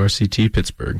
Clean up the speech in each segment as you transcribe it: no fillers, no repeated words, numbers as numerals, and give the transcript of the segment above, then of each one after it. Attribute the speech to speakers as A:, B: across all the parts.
A: WRCT Pittsburgh.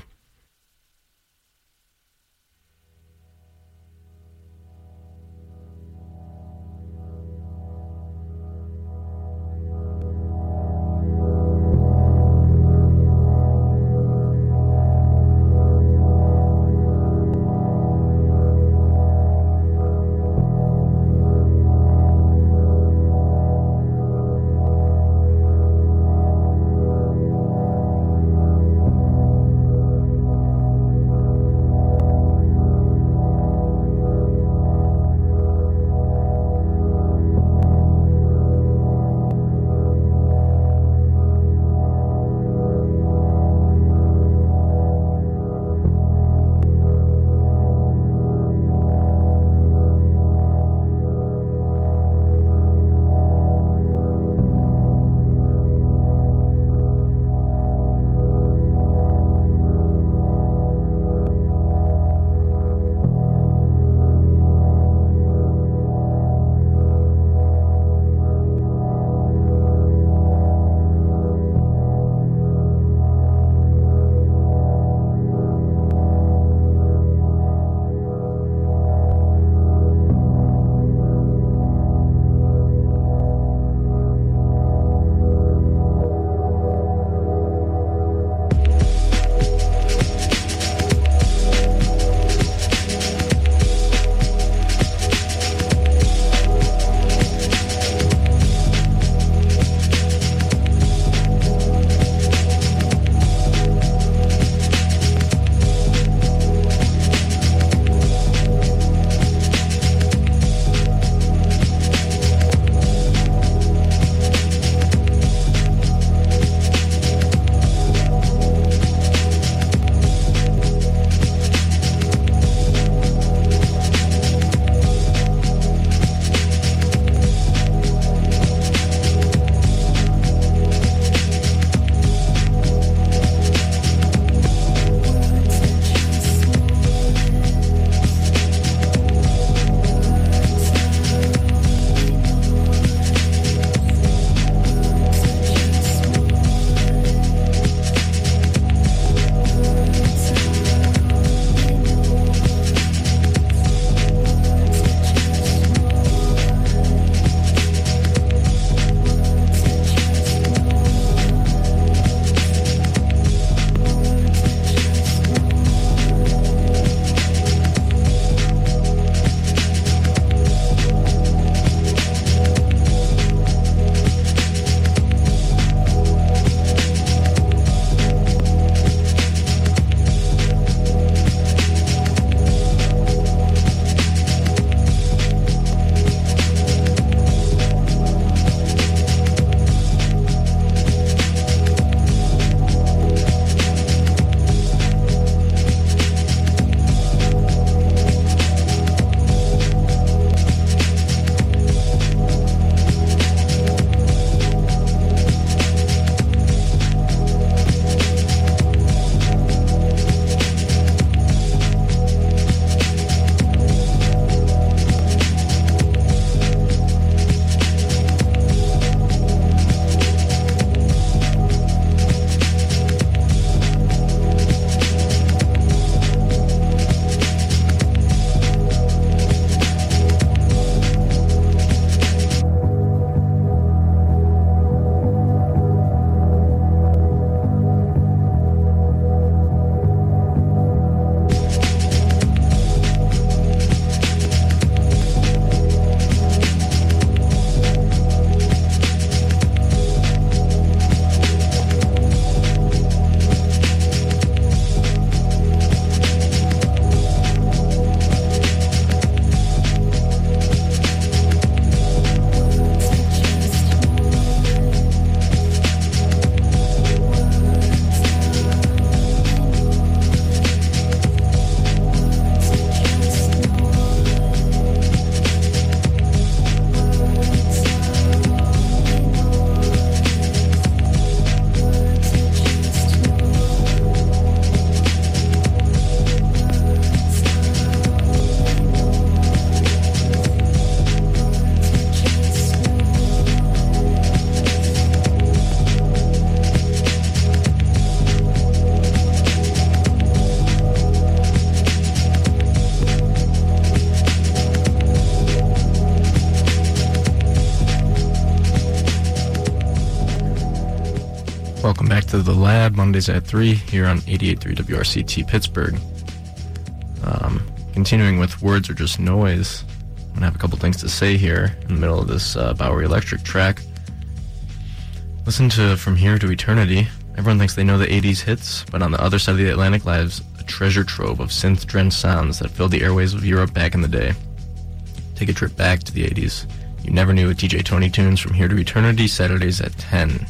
A: Welcome back to The Lab, Mondays at 3, here on 88.3 WRCT Pittsburgh. Continuing with Words Are Just Noise, I'm going to have a couple things to say here in the middle of this Bowery Electric track. Listen to From Here to Eternity. Everyone thinks they know the 80s hits, but on the other side of the Atlantic lies a treasure trove of synth-drenched sounds that filled the airways of Europe back in the day. Take a trip back to the 80s. You never knew with DJ Tony Tunes From Here to Eternity, Saturdays at 10.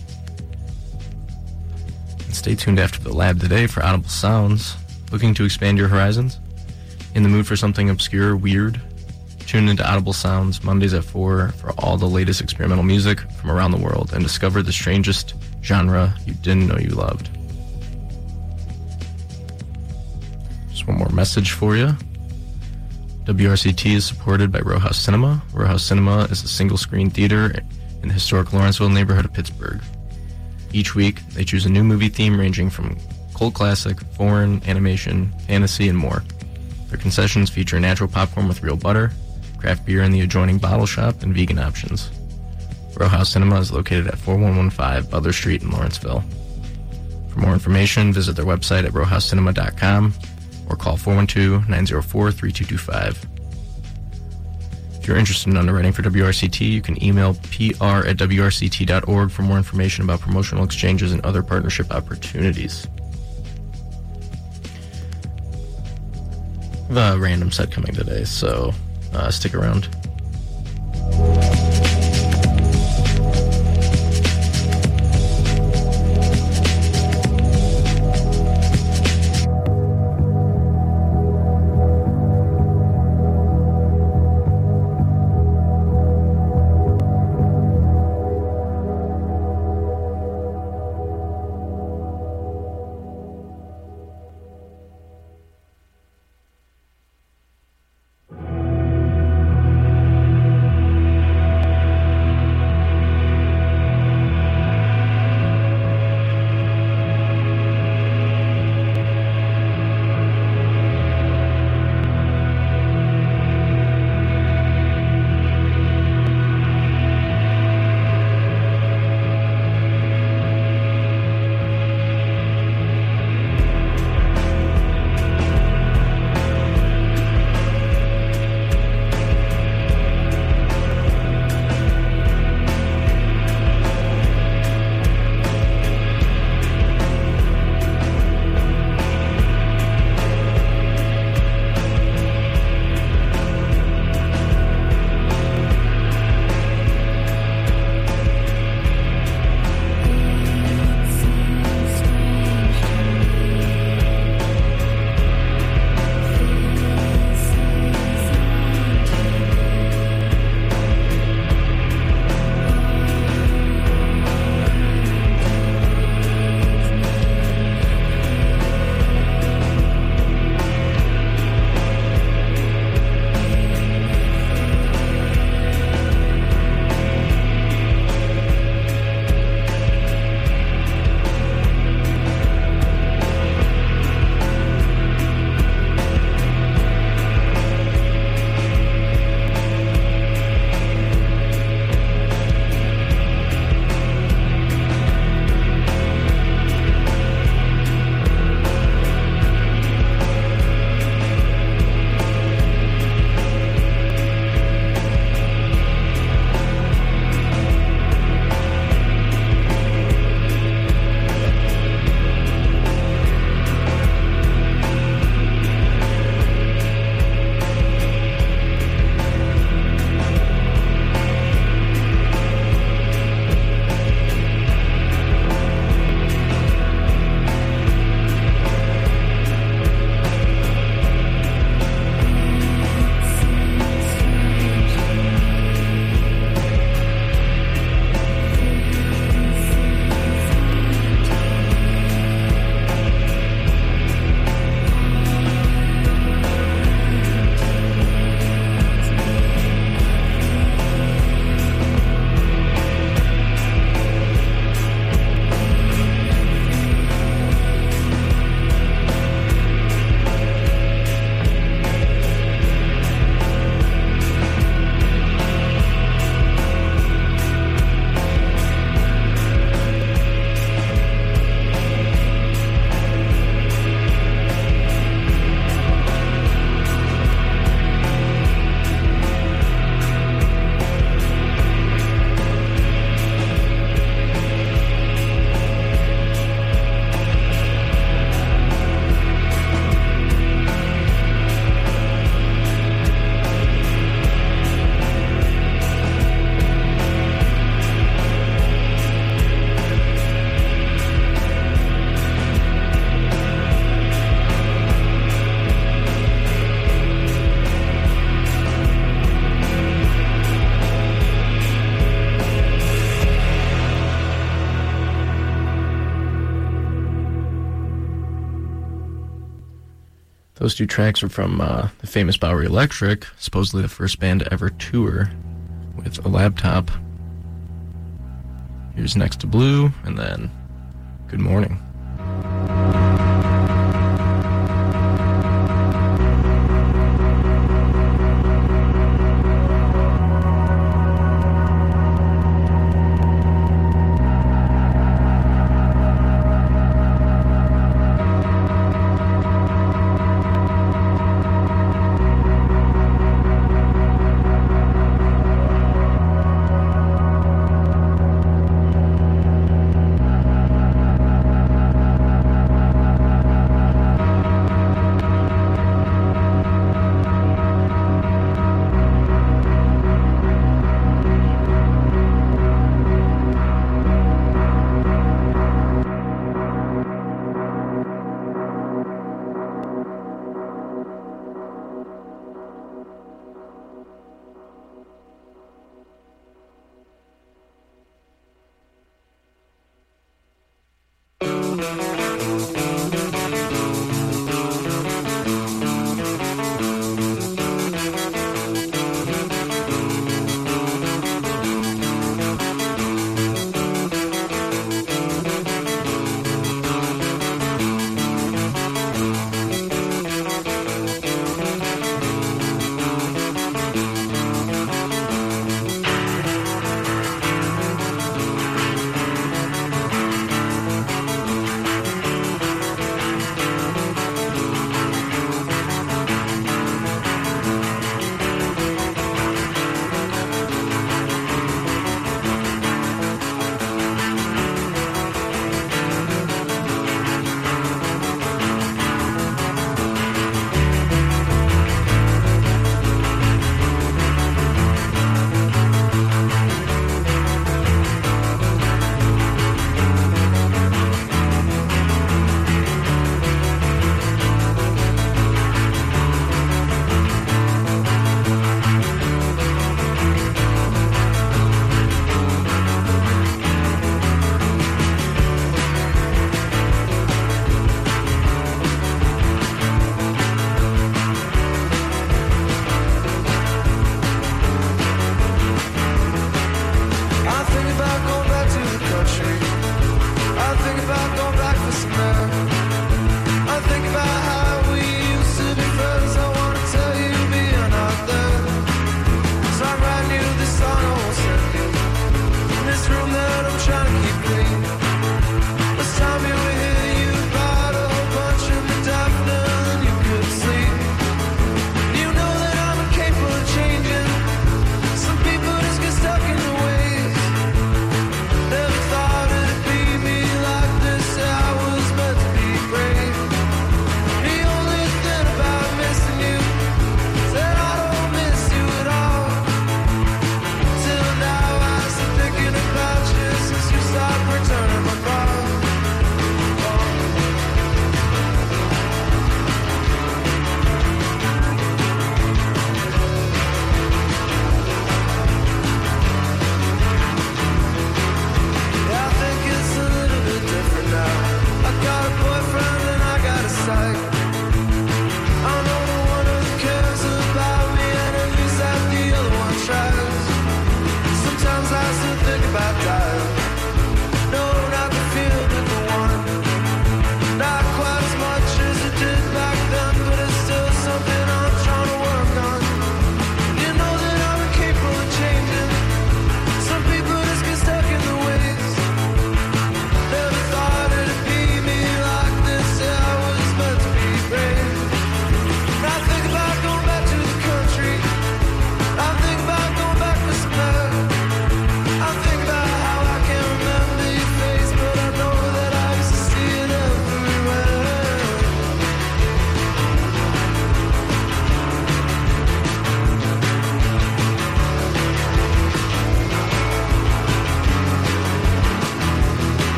A: Stay tuned after The Lab today for Audible Sounds. Looking to expand your horizons? In the mood for something obscure, weird? Tune into Audible Sounds Mondays at 4 for all the latest experimental music from around the world and discover the strangest genre you didn't know you loved. Just one more message for you. WRCT is supported by Row House Cinema. Row House Cinema is a single-screen theater in the historic Lawrenceville neighborhood of Pittsburgh. Each week, they choose a new movie theme ranging from cult classic, foreign, animation, fantasy, and more. Their concessions feature natural popcorn with real butter, craft beer in the adjoining bottle shop, and vegan options. Row House Cinema is located at 4115 Butler Street in Lawrenceville. For more information, visit their website at rowhousecinema.com or call 412-904-3225. If you're interested in underwriting for WRCT, you can email pr@wrct.org for more information about promotional exchanges and other partnership opportunities. I have a random set coming today, so stick around. Those two tracks are from the famous Bowery Electric, supposedly the first band to ever tour with a laptop. Here's Next to Blue, and then Good Morning.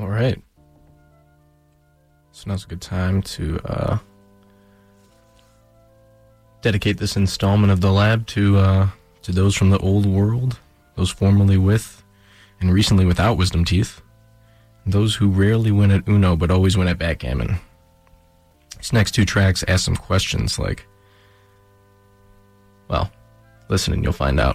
A: All right. So now's a good time to dedicate this installment of the lab to those from the old world, those formerly with and recently without wisdom teeth, and those who rarely win at Uno but always win at backgammon. These next two tracks ask some questions like, well, listen and you'll find out.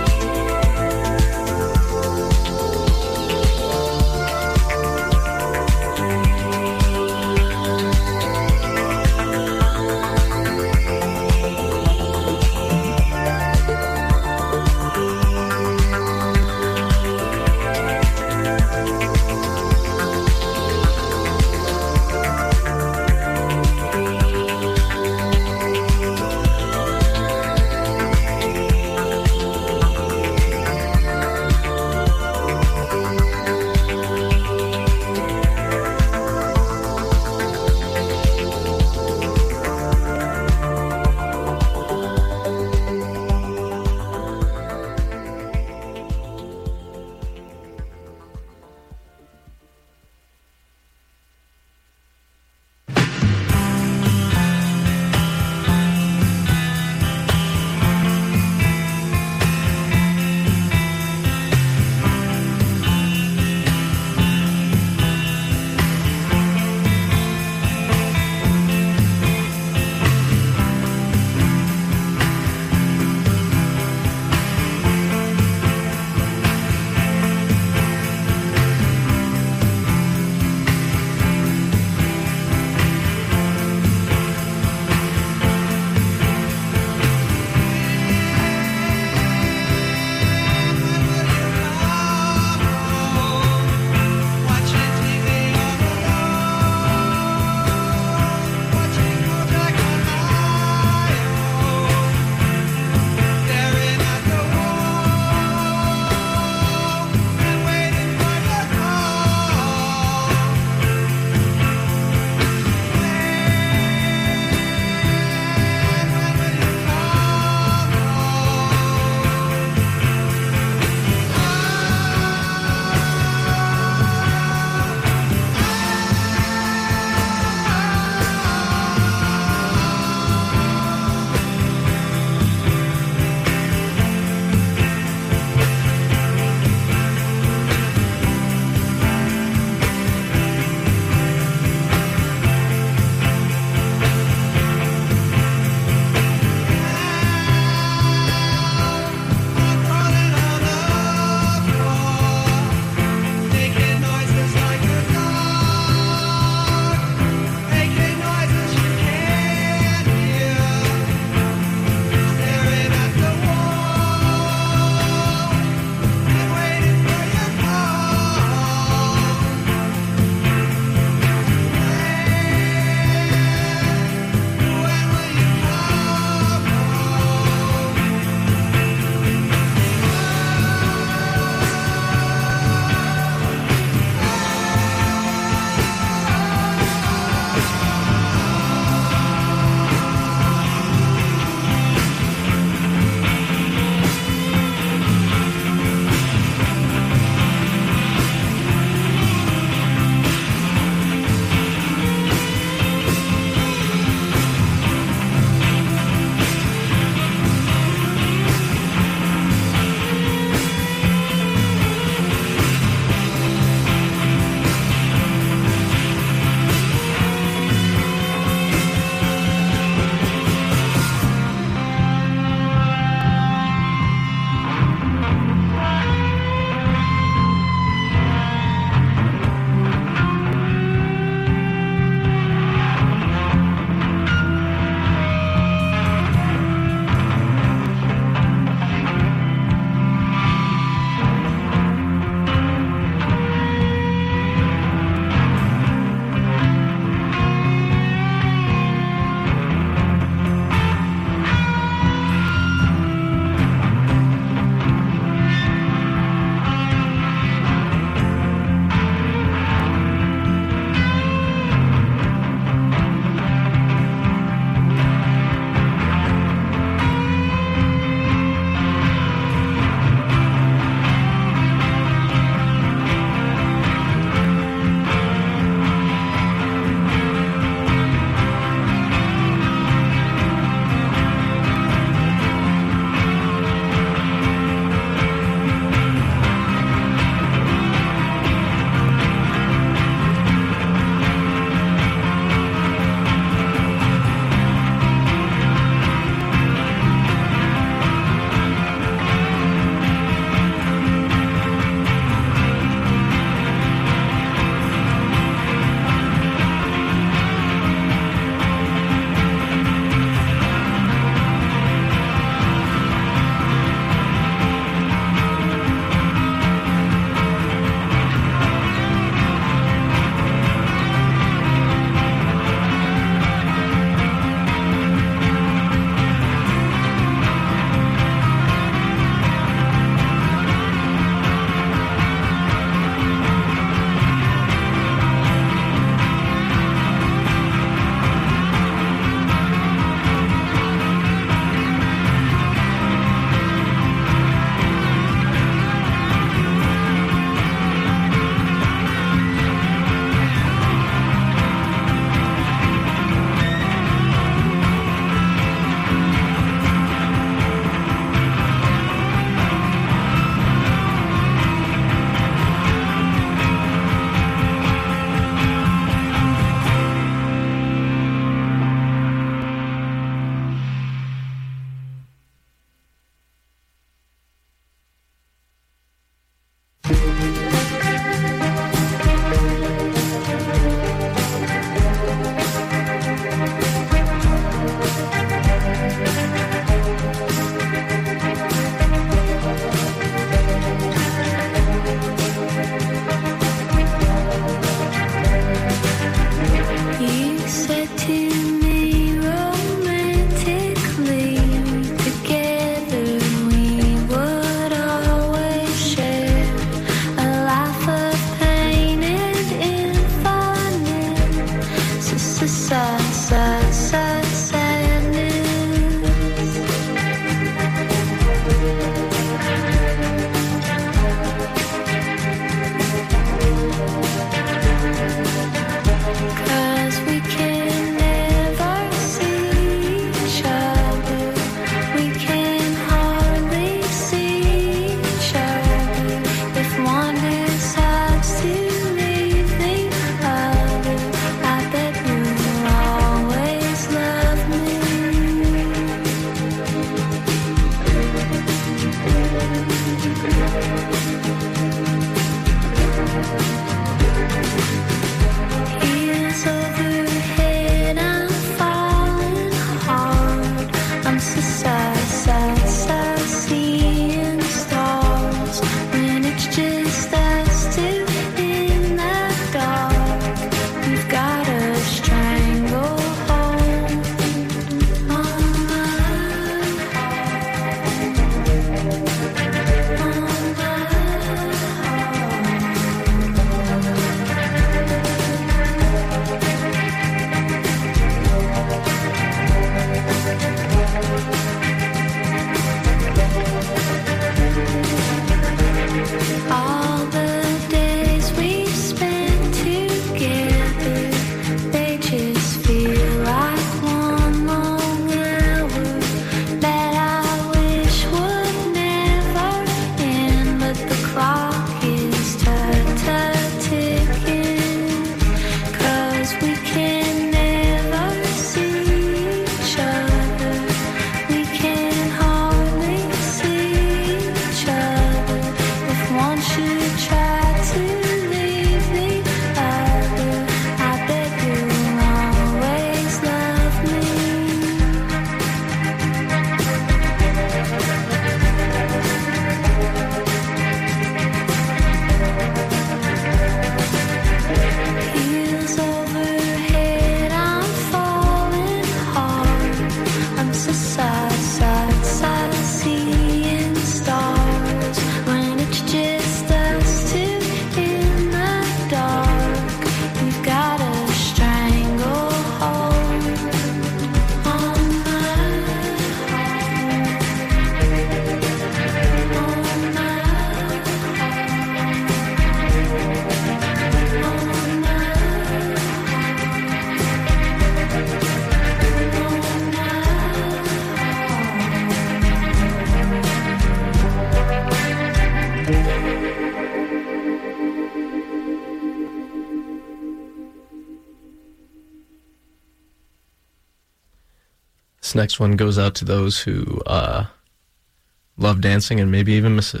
A: This next one goes out to those who love dancing and maybe even miss it.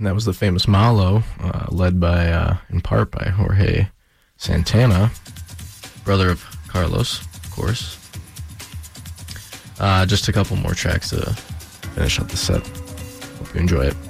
A: And that was the famous Malo, led by, in part by Jorge Santana, brother of Carlos, of course. Just a couple more tracks to finish up the set. Hope you enjoy it.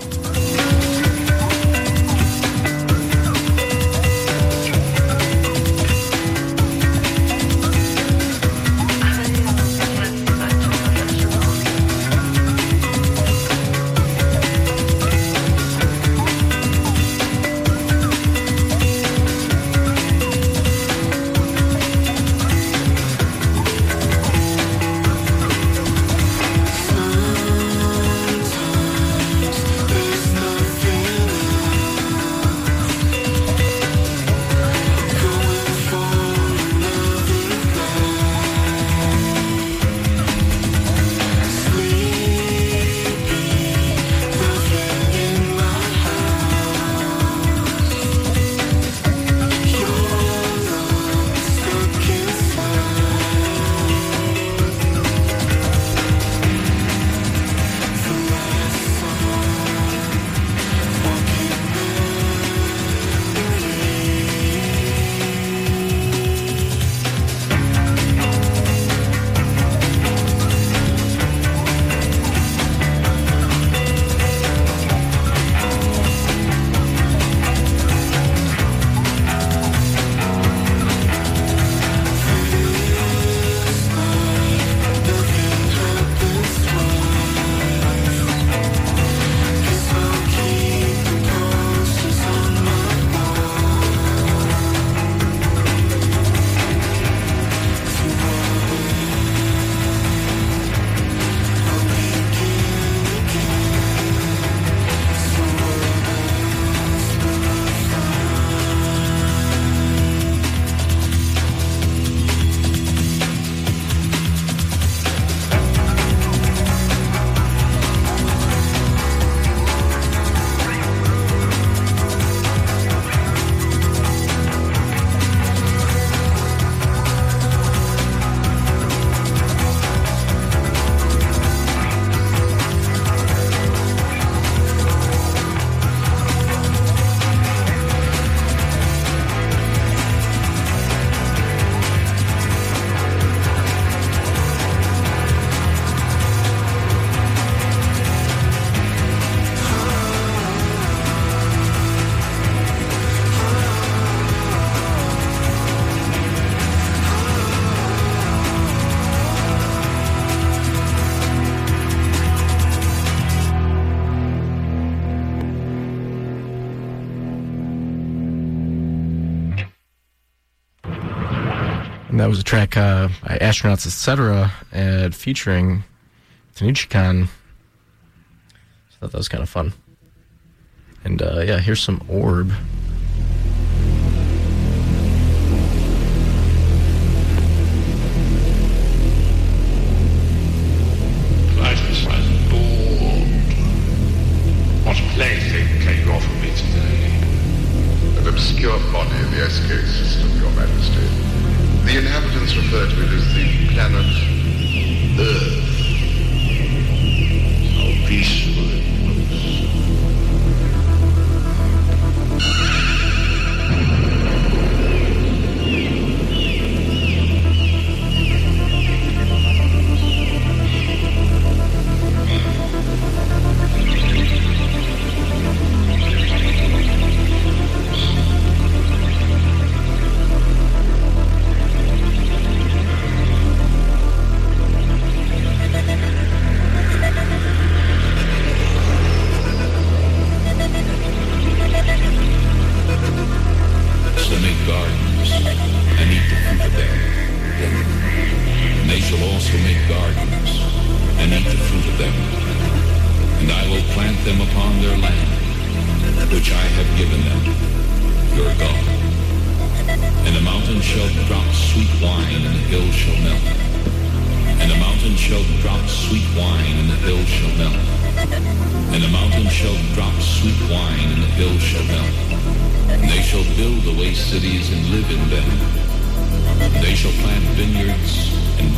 A: And that was a track by Astronauts, Etc., featuring Tanuchi-Kan. I thought that was kind of fun. And yeah, here's some Orb.
B: What plaything can you offer me today?
C: An obscure body in the SK system, Your Majesty. The inhabitants refer to it as the planet Earth.
B: How peaceful it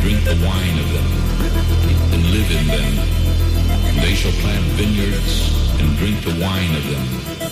D: They shall plant vineyards
B: and drink the wine of them.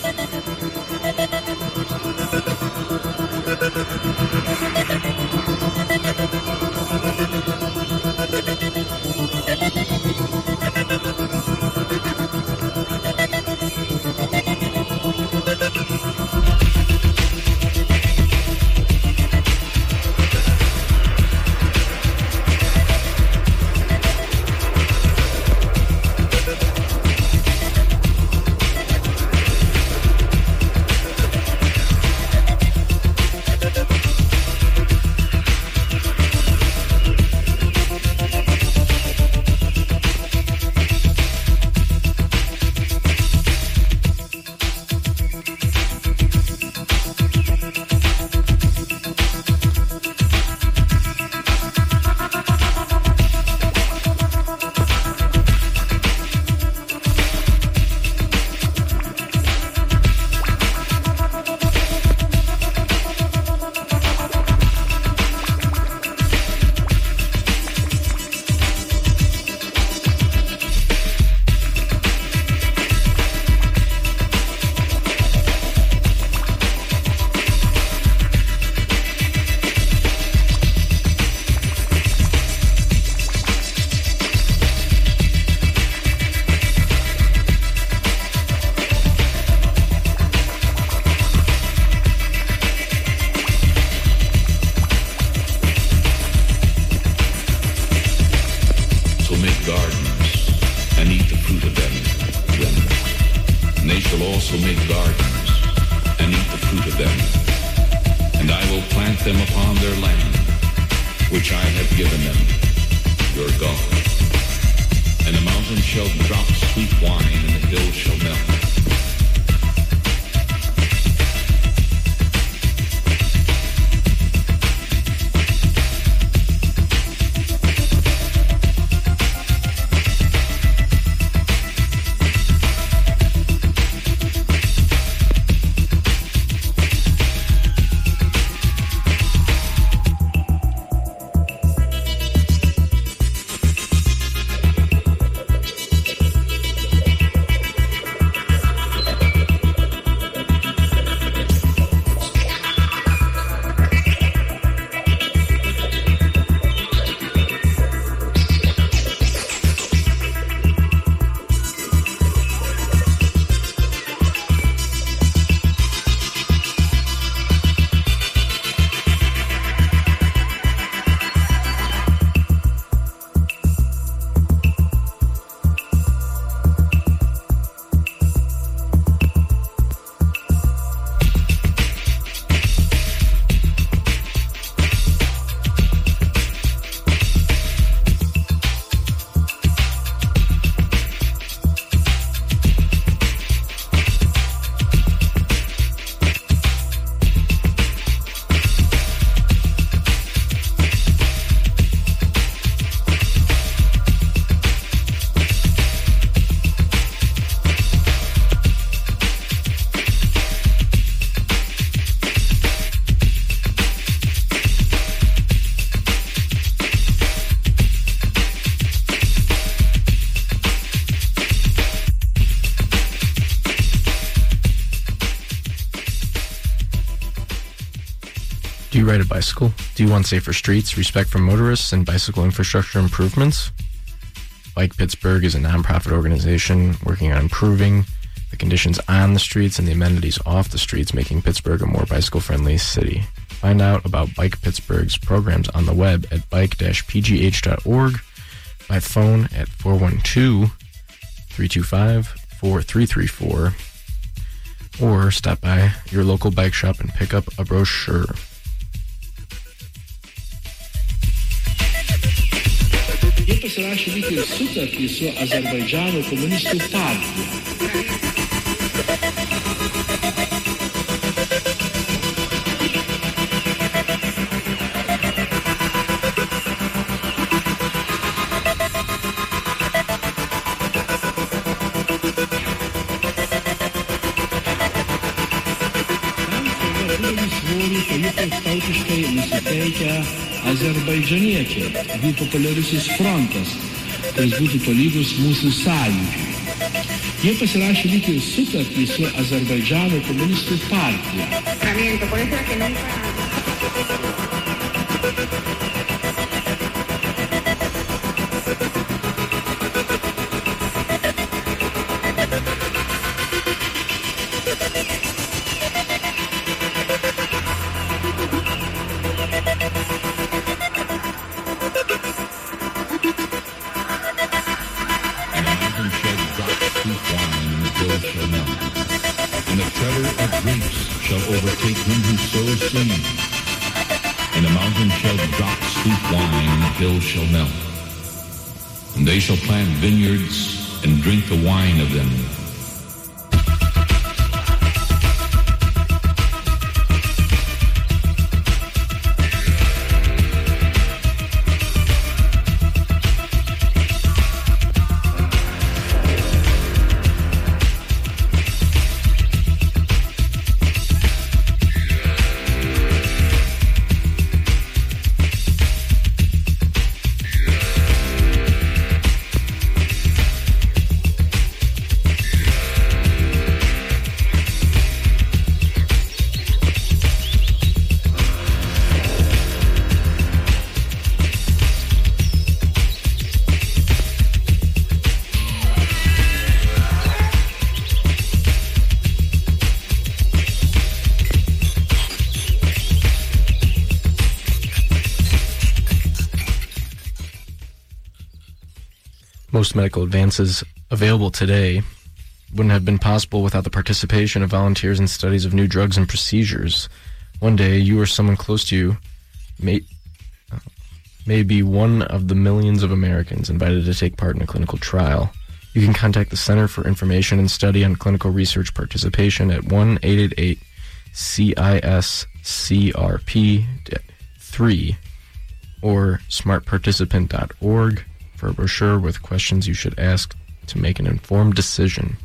A: Do you ride a bicycle? Do you want safer streets, respect for motorists, and bicycle infrastructure improvements? Bike Pittsburgh is a nonprofit organization working on improving the conditions on the streets and the amenities off the streets, making Pittsburgh a more bicycle-friendly city. Find out about Bike Pittsburgh's programs on the web at bike-pgh.org, by phone at 412-325-4334, or stop by your local bike shop and pick up a brochure.
D: Jie pasirašė lyg ir sutartį su Azerbaidžano komunistų partija. Tautiškai nusiteikę azerbaidžaniečiai, jų populiarusis frontas, kuris būtų tolygus mūsų sąjūdžiui. Jie pasirašė lyg ir sutartį su Azerbaidžano komunistų partija.
E: Por eso es que nunca...
F: Overtake him who sows seed, and a mountain shall drop sweet wine, and the hills shall melt. And they shall plant vineyards and drink the wine of them.
A: Most medical advances available today wouldn't have been possible without the participation of volunteers in studies of new drugs and procedures. One day, you or someone close to you may be one of the millions of Americans invited to take part in a clinical trial. You can contact the Center for Information and Study on Clinical Research Participation at 1-888-CISCRP-3 or smartparticipant.org for a brochure with questions you should ask to make an informed decision.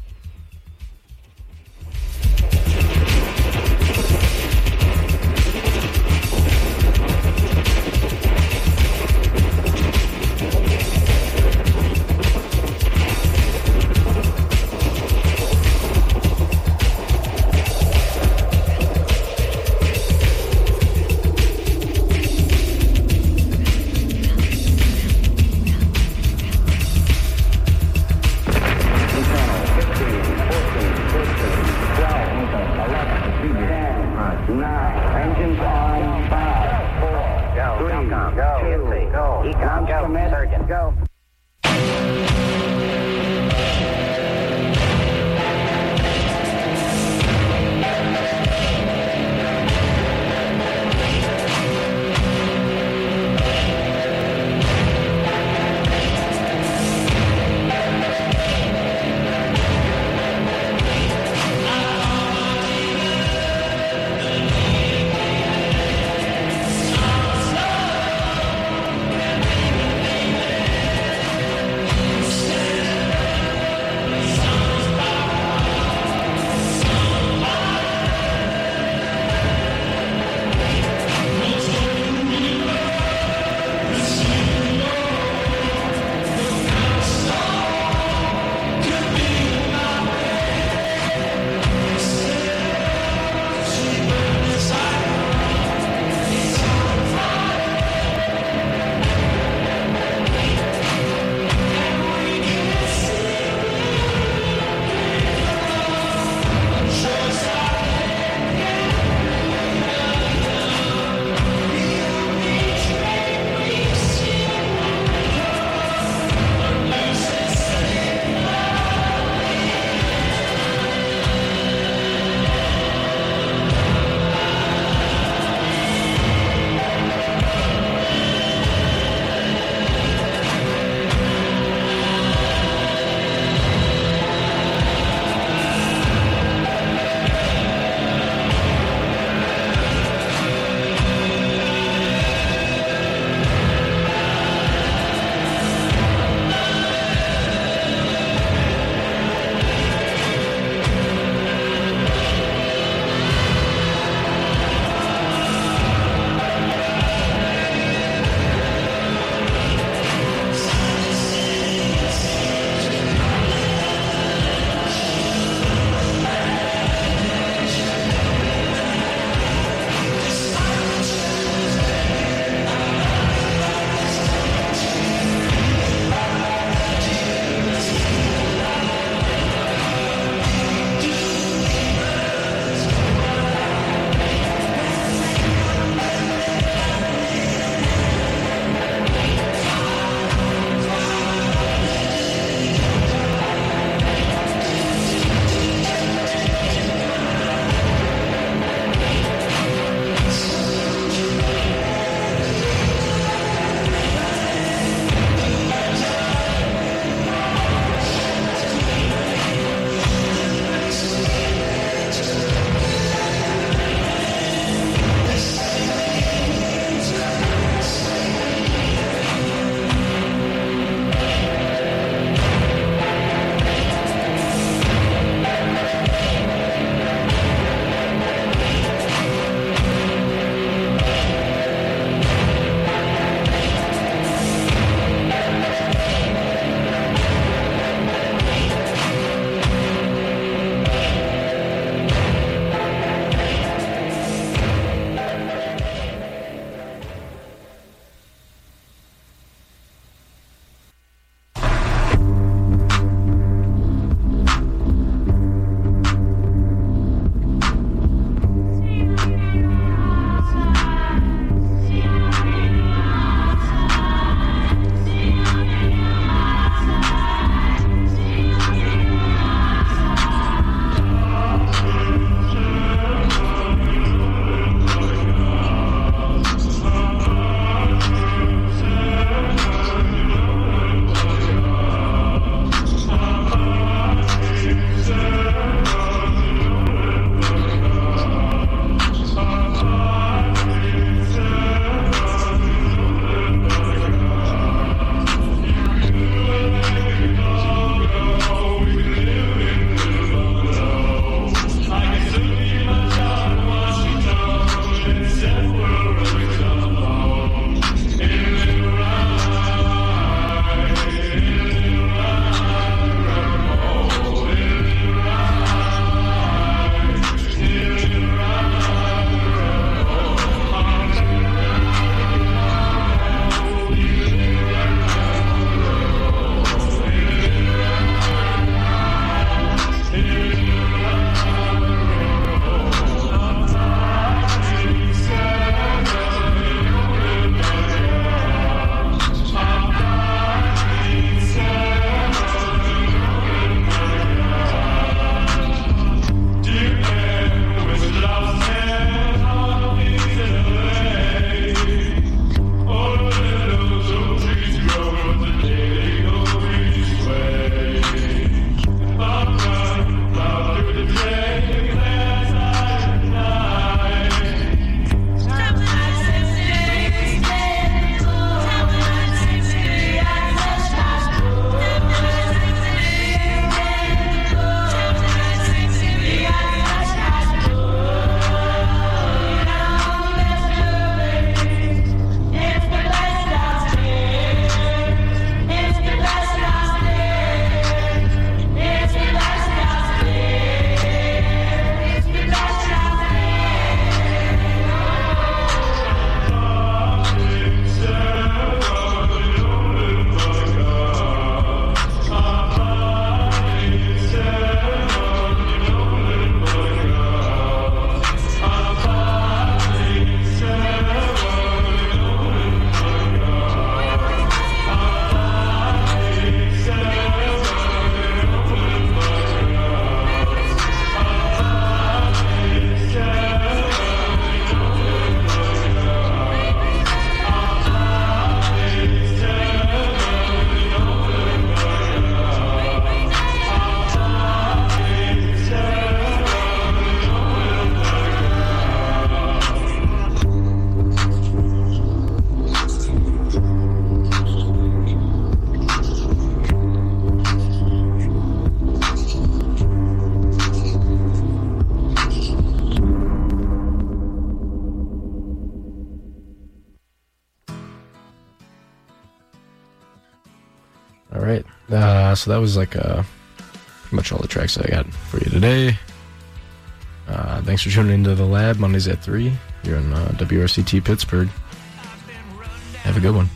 A: All right. So that was like pretty much all the tracks I got for you today. Thanks for tuning into The Lab, Mondays at 3 here on WRCT Pittsburgh. Have a good one.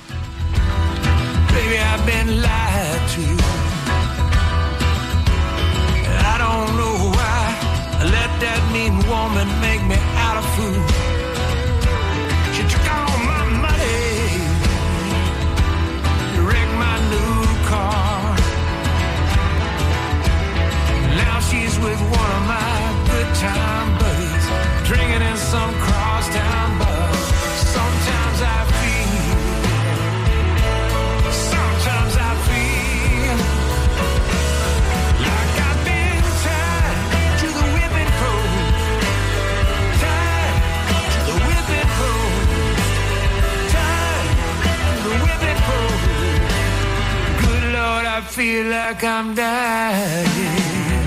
G: Baby, I've been lied to. I don't know why I let that mean woman make me out of food. She took all my money, wrecked my new car. Now she's with one of my good time buddies, drinking in some crosstown bar. Sometimes I feel like I've been tied to the whipping post, tied to the whipping post, tied to the whipping post. Good Lord, I feel like I'm dying.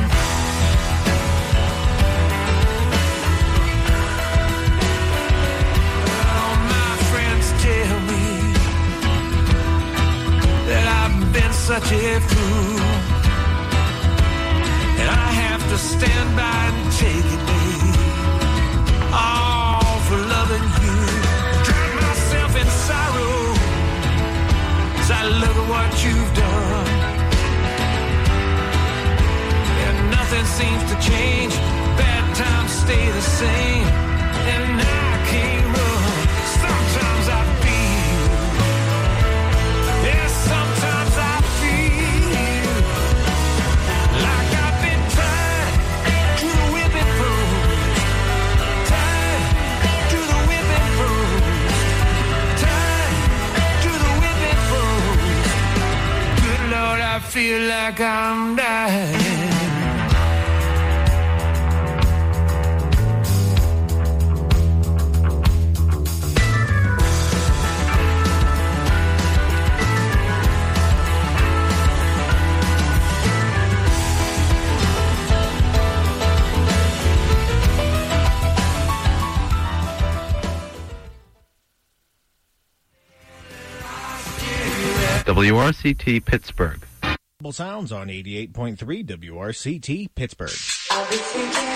G: Such a fool, and I have to stand by and take it, babe, all for loving you. Drown myself in sorrow as I look at what you've done, and nothing seems to change. Bad times stay the same, and I can't run. Sometimes I feel, yes, sometimes I I feel like I'm dying.
H: WRCT Pittsburgh.
I: Sounds on 88.3 WRCT Pittsburgh.